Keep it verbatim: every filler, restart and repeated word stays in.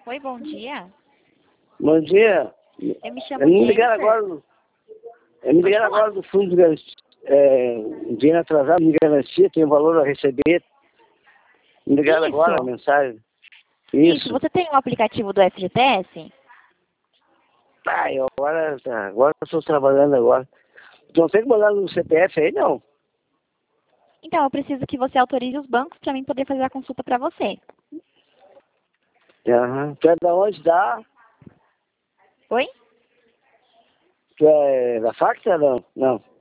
Oi, bom dia. Bom dia. Eu me chamo Eu me ligaram Jennifer. agora, do- eu me ligaram falar. agora do fundo de garantia, é, um dinheiro atrasado de garantia, tem um valor a receber. Me ligaram Isso. agora a mensagem. Isso, Isso. você tem um aplicativo do F G T S? Ah, eu agora, tá, agora eu estou trabalhando agora. Não tem que mandar no C P F aí, não? Então, eu preciso que você autorize os bancos para mim poder fazer a consulta para você. Aham. Tu é da onde dá? Oi? Tu é da fax ou não? Não.